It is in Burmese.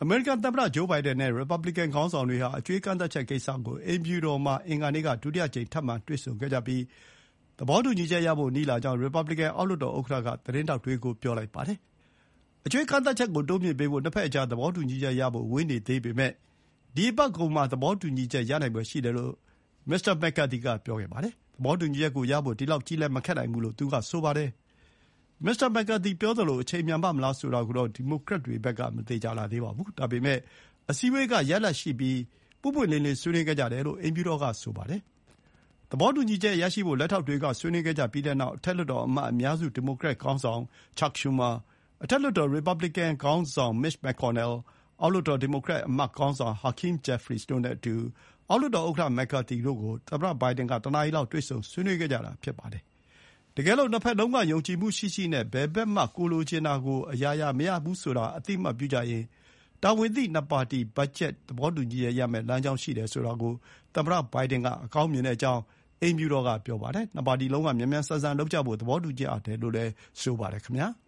အမေရိကန်သမ္မတဂျိုးဘိုင်ဒန်နဲ့ ရီပတ်ဘလီကန်ခေါင်းဆောင်တွေဟာအကြွေးကန့်သတ်ချက်ကိစ္စကိုအိမ်ဖြူတော်မှာအင်္ဂါနေ့ကဒုတိယအကြိမ်ထပ်မံတွေ့ဆုံခဲ့ကြပြီးသဘောတူညီချက်ရဖို့နီးလာကြောင်းရီပတ်ဘလီကန်အောက်လွှတ်တော်ဥက္ကဋ္ဌကသတင်းထောက်တွေကိုပြောလိုက်ပါတယ်။အကြွေးကန့်သတ်ချက်ကိုတိုးမြှင့်ပေးဖို့နှစ်ဘက်အကြားသဘောတူညီချက်ရဖို့ဝေးနေသေးပေမဲ့ဒီအပတ်ကုန်မှာသဘောတူညီချက်ရနိုင်ဖွယ်ရှိတယ်လို့မစ္စတာမက်ကာသီကပြောခဲ့ပါတယ်။သဘောတူညီချက်ကိုရဖို့ဒီလောက်ကြီးလည်းမခက်နိုင်ဘူးလို့သူကဆိုပါတယ်။မစ္စတာမက်ကာသီပြောသလိုအချိန်မြန်ပါ့မလားဆိုတာကိုတော့ဒီမိုကရက်တွေဘက်ကမသေချာလှသေးပါဘူး။ဒါပေမဲ့အစည်းအဝေးကရလဒ်ရှိပြီးပွင့်ပွင့်လင်းလင်းဆွေးနွေးခဲ့ကြတယ်လို့အိမ်ဖြူတော်ကဆိုပါတယ်။သဘောတူညီချက်ရရှိဖို့လက်ထောက်တွေကဆွေးနွေးခဲ့ကြပြီးတဲ့နောက်အထက်လွှတ်တော်အမတ်အများစုဒီမိုကရက်ခေါင်းဆောင် Chuck Schumer အထက်လွှတ်တော်ရီပတ်ဘလီကန်ခေါင်းဆောင် Mitch McConnell အောက်လွှတ်တော်ဒီမိုကရက်အမတ်ခေါင်းဆောင် Hakeem Jeffries တို့နဲ့အတူအောက်လွှတ်တော်ဥက္ကဋ္ဌမက်ကာသီတို့ကိုသမ္မတဘိုင်ဒန်ကတနာရီလောက်တွေ့ဆုံဆွေးနွေးခဲ့ကြတာဖြစ်ပါတယ်။တကယ်လို့နှစ်ဘက်လုံးကယုံကြည်မှုရှိရှိနဲ့ဘယ်ဘက်မှကိုယ်လိုချင်တာကိုအရာရာမရဘူးဆိုတာအသိအမှတ်ပြုကြရင်တာဝန်သိနှစ်ပါတီဘတ်ဂျက်သဘောတူညီချက်ရမယ့်လမ်းကြောင်းရှိတယ်ဆိုတာကိုသမ္မတဘိုင်ဒန်ကအကောင်းမြင်တဲ့အကြောင်းအိမ်ဖြူတော်ကပြောပါတယ်။နှစ်ပါတီလုံးကမြန်မြန်ဆန်ဆန်လုပ်ကြဖို့သဘောတူကြတယ်လို့လည်းဆိုပါတယ်ခင်ဗျာ။